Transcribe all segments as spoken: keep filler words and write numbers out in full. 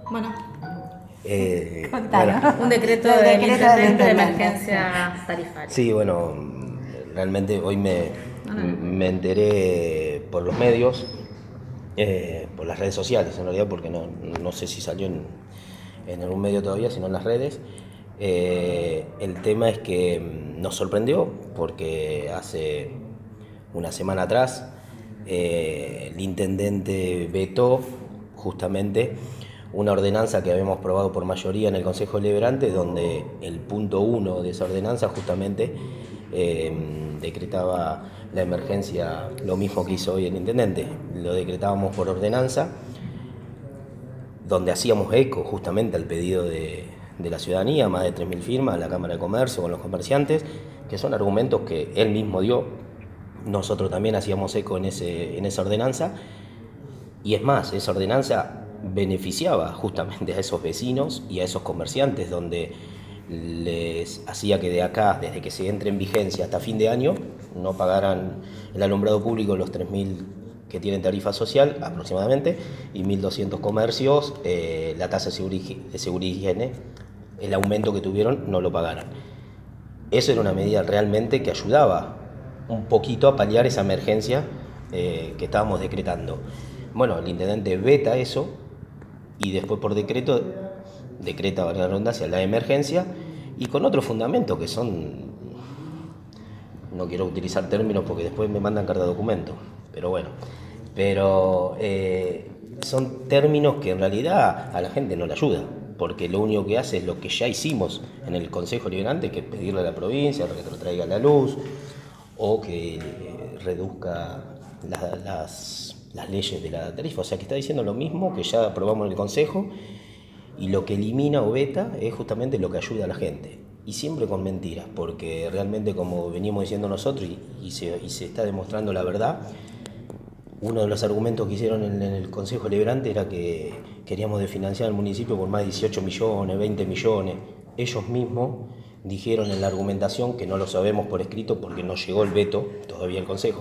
Bueno, Eh, contanos. bueno, Un decreto Del del decreto del intendente de intendente. emergencia tarifaria. sí, bueno, realmente hoy me, No, no, no. me enteré por los medios, eh, por las redes sociales en realidad, porque no, no sé si salió en, en algún medio todavía, sino en las redes. Eh, el tema es que nos sorprendió porque hace una semana atrás eh, el intendente vetó justamente una ordenanza que habíamos aprobado por mayoría en el Consejo Deliberante, donde el punto uno de esa ordenanza justamente eh, decretaba la emergencia, lo mismo que hizo hoy el intendente. Lo decretábamos por ordenanza, donde hacíamos eco justamente al pedido de, de la ciudadanía, más de tres mil firmas, la Cámara de Comercio con los comerciantes, que son argumentos que él mismo dio. Nosotros también hacíamos eco en, ese, en esa ordenanza, y es más, esa ordenanza beneficiaba justamente a esos vecinos y a esos comerciantes, donde les hacía que de acá, desde que se entre en vigencia hasta fin de año, no pagaran el alumbrado público los tres mil que tienen tarifa social aproximadamente, y mil doscientos comercios, eh, la tasa de seguridad y higiene, el aumento que tuvieron, no lo pagaran. Eso era una medida realmente que ayudaba un poquito a paliar esa emergencia eh, que estábamos decretando. Bueno, el intendente veta eso y después por decreto decreta, valga la redundancia, la emergencia, y con otros fundamentos que son, no quiero utilizar términos porque después me mandan carta de documento, pero bueno, pero eh, son términos que en realidad a la gente no le ayuda, porque lo único que hace es lo que ya hicimos en el Consejo Liberante, que es pedirle a la provincia que retrotraiga la luz o que reduzca la, las, las leyes de la tarifa. O sea que está diciendo lo mismo que ya aprobamos en el Consejo, y lo que elimina o veta es justamente lo que ayuda a la gente. Y siempre con mentiras, porque realmente, como venimos diciendo nosotros, y, y, se, y se está demostrando la verdad, uno de los argumentos que hicieron en, en el Consejo Deliberante era que queríamos desfinanciar al municipio por más de dieciocho millones, veinte millones. Ellos mismos dijeron en la argumentación, que no lo sabemos por escrito porque no llegó el veto todavía al Consejo,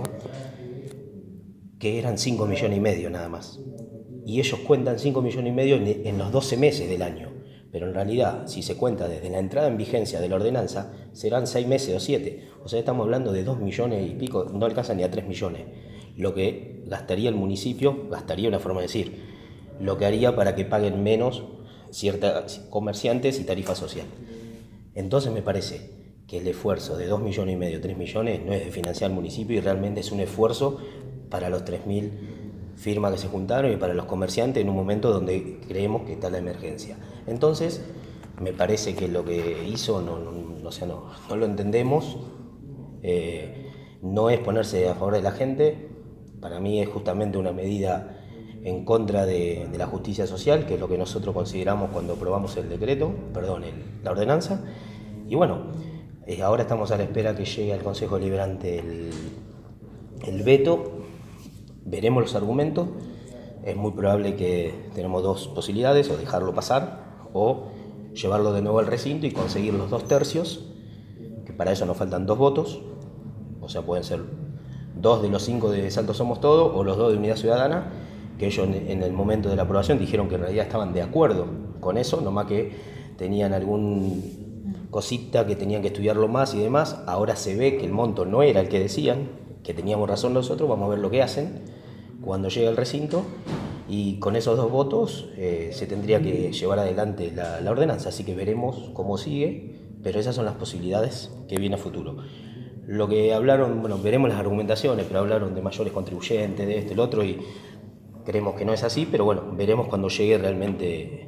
que eran cinco millones y medio nada más. Y ellos cuentan cinco millones y medio en, en los doce meses del año. Pero en realidad, si se cuenta desde la entrada en vigencia de la ordenanza, serán seis meses o siete. O sea, estamos hablando de dos millones y pico, no alcanza ni a tres millones. Lo que gastaría el municipio, gastaría una forma de decir, lo que haría para que paguen menos ciertos comerciantes y tarifa social. Entonces me parece que el esfuerzo de dos millones y medio, tres millones, no es de financiar el municipio, y realmente es un esfuerzo para los tres mil firmas que se juntaron y para los comerciantes en un momento donde creemos que está la emergencia. Entonces, me parece que lo que hizo, no, no, no, o sea, no, no lo entendemos, eh, no es ponerse a favor de la gente. Para mí es justamente una medida en contra de, de la justicia social, que es lo que nosotros consideramos cuando aprobamos el decreto, perdón, el, la ordenanza. Y bueno, eh, ahora estamos a la espera que llegue al Consejo Deliberante el, el veto. Veremos los argumentos. Es muy probable que tenemos dos posibilidades: o dejarlo pasar o llevarlo de nuevo al recinto y conseguir los dos tercios, que para eso nos faltan dos votos. O sea, pueden ser dos de los cinco de Salto Somos Todo o los dos de Unidad Ciudadana, que ellos en el momento de la aprobación dijeron que en realidad estaban de acuerdo con eso, nomás que tenían algún cosita que tenían que estudiarlo más y demás. Ahora se ve que el monto no era el que decían, que teníamos razón nosotros. Vamos a ver lo que hacen cuando llegue al recinto, y con esos dos votos eh, se tendría que llevar adelante la, la ordenanza, así que veremos cómo sigue, pero esas son las posibilidades que viene a futuro. Lo que hablaron, bueno, veremos las argumentaciones, pero hablaron de mayores contribuyentes, de esto y el otro, y creemos que no es así, pero bueno, veremos cuando llegue realmente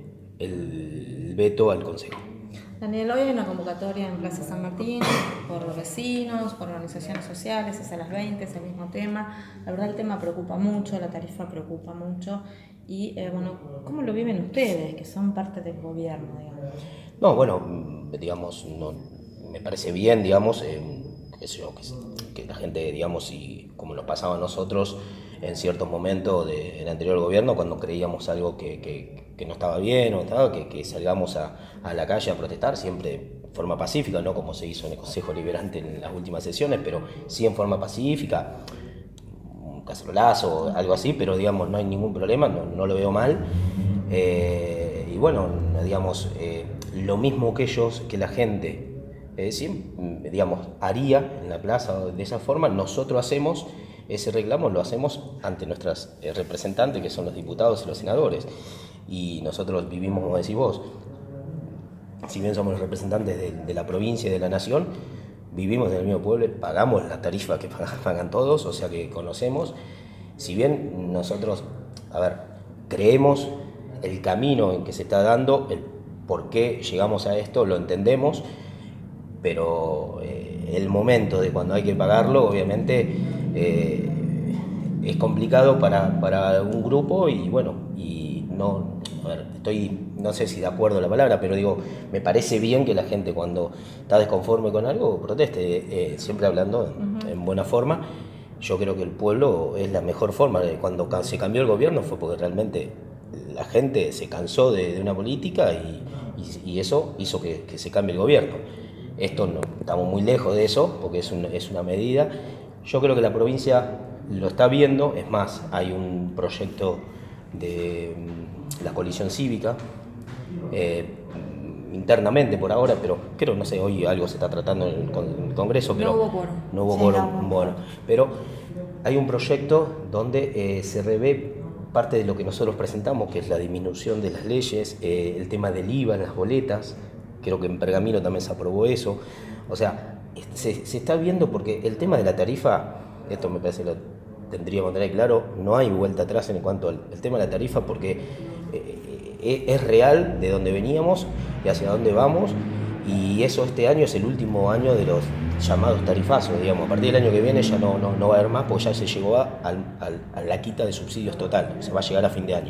el veto al Consejo. Daniel, hoy hay una convocatoria en Plaza San Martín por los vecinos, por organizaciones sociales, es a las veinte, es el mismo tema. La verdad el tema preocupa mucho, la tarifa preocupa mucho. Y eh, bueno, ¿cómo lo viven ustedes, que son parte del gobierno, digamos? No, bueno, digamos, no, me parece bien, digamos, eh, qué sé yo, que, que la gente, digamos, y como nos pasaba a nosotros en ciertos momentos del anterior gobierno, cuando creíamos algo que, que, que no estaba bien o estaba, que, que salgamos a, a la calle a protestar, siempre de forma pacífica, no como se hizo en el Consejo Liberante en las últimas sesiones, pero sí en forma pacífica, un cacerolazo o algo así, pero digamos, no hay ningún problema, no, no lo veo mal. Eh, Eh, y bueno, digamos, eh, lo mismo que ellos, que la gente, eh, sí, digamos, haría en la plaza de esa forma, nosotros hacemos ese reclamo, lo hacemos ante nuestras eh, representantes, que son los diputados y los senadores. Y nosotros vivimos, como decís vos, si bien somos los representantes de, de la provincia y de la nación, vivimos en el mismo pueblo, pagamos la tarifa que pagan todos, o sea que conocemos. Si bien nosotros, a ver, creemos el camino en que se está dando, el por qué llegamos a esto, lo entendemos, pero eh, el momento de cuando hay que pagarlo, obviamente, eh, es complicado para, para un grupo y bueno, y no, a ver, estoy, no sé si de acuerdo la palabra, pero digo, me parece bien que la gente cuando está desconforme con algo proteste, eh, siempre hablando en, uh-huh. en buena forma. Yo creo que el pueblo es la mejor forma. Cuando se cambió el gobierno fue porque realmente la gente se cansó de, de una política y, y, y eso hizo que, que se cambie el gobierno. Esto no, estamos muy lejos de eso porque es, un, es una medida. Yo creo que la provincia lo está viendo, es más, hay un proyecto de la coalición cívica, eh, internamente por ahora, pero creo, no sé, hoy algo se está tratando en el, con, el Congreso, pero no hubo quórum. No hubo sí, quórum, no. bueno, pero hay un proyecto donde eh, se revé parte de lo que nosotros presentamos, que es la disminución de las leyes, eh, el tema del I V A en las boletas, creo que en Pergamino también se aprobó eso, o sea, se, se está viendo porque el tema de la tarifa, esto me parece que lo tendríamos que tener claro, no hay vuelta atrás en cuanto al el tema de la tarifa porque eh, es real de dónde veníamos y hacia dónde vamos, y eso este año es el último año de los llamados tarifazos, digamos, a partir del año que viene ya no, no, no va a haber más porque ya se llegó a, a, a la quita de subsidios total, se va a llegar a fin de año.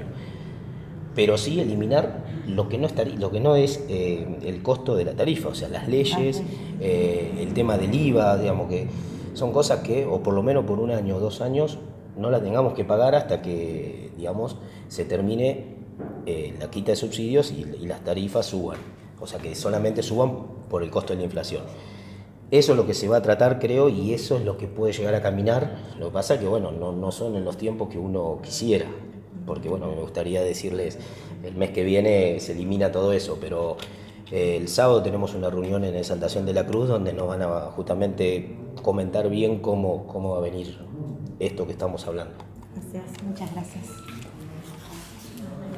Pero sí eliminar lo que no, es, tari- lo que no es eh, el costo de la tarifa, o sea, las leyes, eh, el tema del I V A, digamos que son cosas que, o por lo menos por un año o dos años, no la tengamos que pagar hasta que, digamos, se termine eh, la quita de subsidios y, y las tarifas suban, o sea, que solamente suban por el costo de la inflación. Eso es lo que se va a tratar, creo, y eso es lo que puede llegar a caminar. Lo que pasa es que, bueno, no, no son en los tiempos que uno quisiera, porque, bueno, me gustaría decirles, el mes que viene se elimina todo eso, pero eh, el sábado tenemos una reunión en Exaltación de la Cruz donde nos van a justamente comentar bien cómo, cómo va a venir esto que estamos hablando. Gracias, muchas gracias.